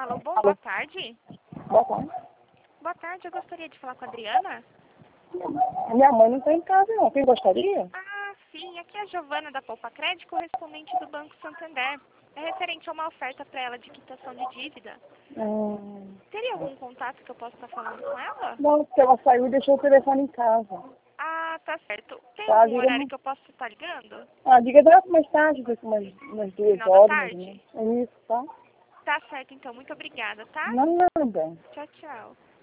Alô, boa tarde. Boa tarde. Boa tarde, eu gostaria de falar com a Adriana. Minha mãe não está em casa, não. Quem gostaria? Ah, sim, aqui é a Giovana da Poupa Crédito, correspondente do Banco Santander. É referente a uma oferta para ela de quitação de dívida. Teria algum contato que eu possa estar falando com ela? Não, porque ela saiu e deixou o telefone em casa. Ah, tá certo. Tem Tá, algum diga horário que eu possa estar ligando? diga mais tarde, umas 2 Final da horas, mais ou tarde? menos. É isso, tá? Tá certo, então. Muito obrigada, tá? Nada. Tchau, tchau.